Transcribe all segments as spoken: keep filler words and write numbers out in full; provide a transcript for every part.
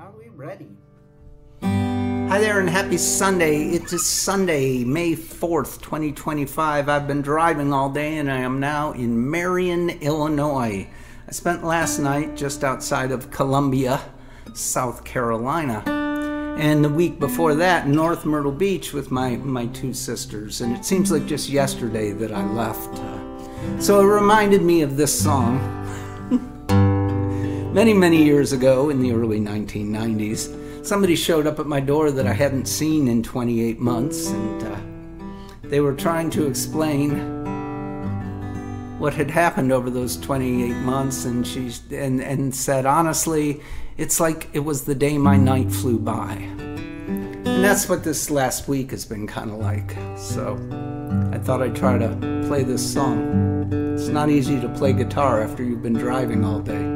Are we ready? Hi there and happy Sunday. It is Sunday, May fourth, twenty twenty-five. I've been driving all day and I am now in Marion, Illinois. I spent last night just outside of Columbia, South Carolina. And the week before that, North Myrtle Beach with my, my two sisters. And it seems like just yesterday that I left. Uh, so it reminded me of this song. Many, many years ago in the early nineteen nineties, somebody showed up at my door that I hadn't seen in twenty-eight months, and uh, they were trying to explain what had happened over those twenty-eight months, and she and, and said, honestly, it's like it was the day my night flew by. And that's what this last week has been kind of like. So I thought I'd try to play this song. It's not easy to play guitar after you've been driving all day.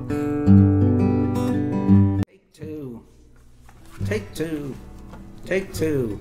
Take two. Take two. Take two.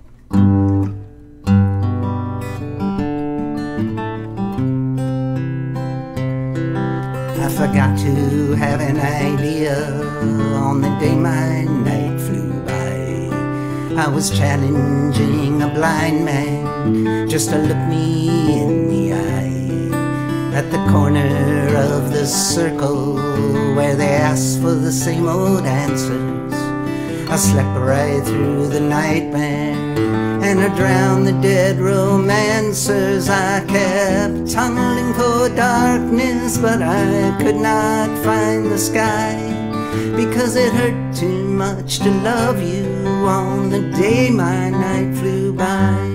I forgot to have an idea on the day my night flew by. I was challenging a blind man just to look me in the eye. At the corner of the circle where they asked for the same old answers, I slept right through the nightmare and I drowned the dead romancers. I kept tunneling for darkness, but I could not find the sky, because it hurt too much to love you on the day my night flew by.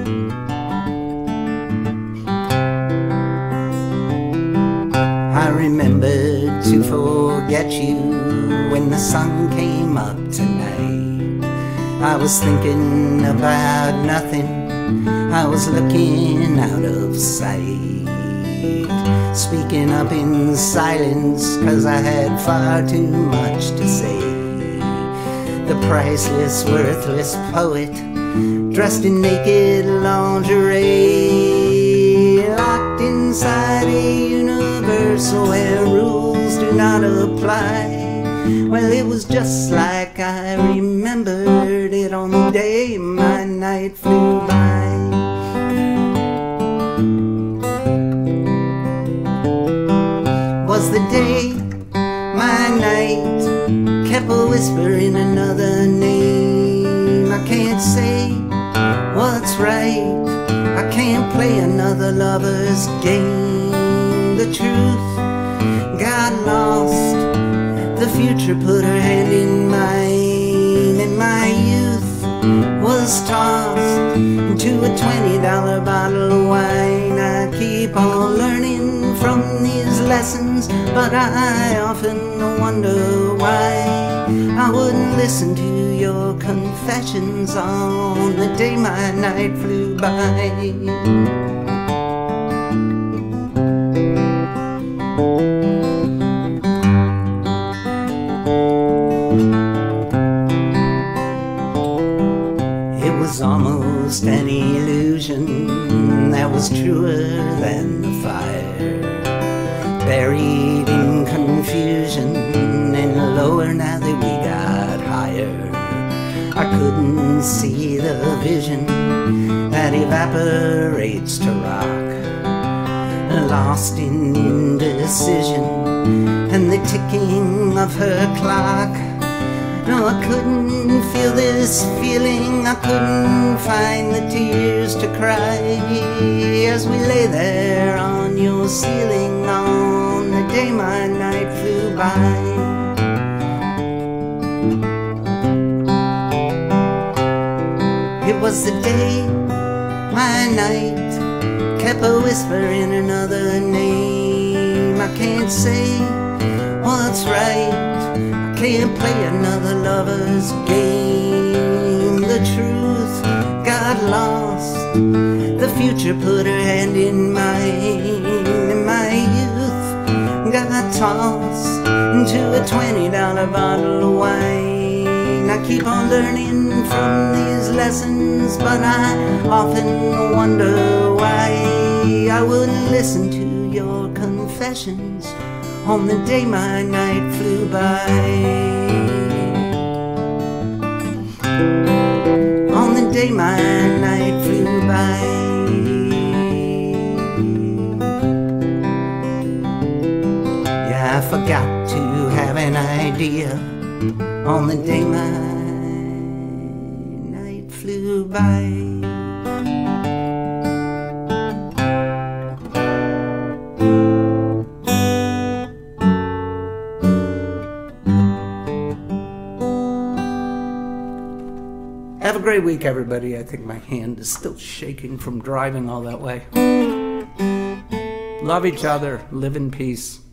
I remembered to forget you when the sun came up tonight. I was thinking about nothing, I was looking out of sight, speaking up in silence, cause I had far too much to say. The priceless, worthless poet, dressed in naked lingerie, locked inside a universe where rules do not apply. Well, it was just like I remembered it on the day my night flew by. Was the day my night kept a whisper in another name. I can't say what's right, I can't play another lover's game. The truth got lost, the future put her hand in mine, and my youth was tossed into a twenty dollar bottle of wine. I keep on learning from these lessons, but I often wonder why I wouldn't listen to your confessions on the day my night flew by. Almost an illusion that was truer than the fire, buried in confusion and lower now that we got higher. I couldn't see the vision that evaporates to rock, lost in indecision and the ticking of her clock. No, I couldn't feel this feeling, I couldn't find the tears to cry as we lay there on your ceiling on the day my night flew by. It was the day my night kept a whisper in another name. I can't say what's right, can't play another lover's game. The truth got lost, the future put her hand in mine, and my youth got tossed into a twenty dollar bottle of wine. I keep on learning from these lessons, but I often wonder why I wouldn't listen to your confessions on the day my night flew by. day my night flew by. Yeah, I forgot to have an idea on the day my night flew by. Have a great week, everybody. I think my hand is still shaking from driving all that way. Love each other. Live in peace.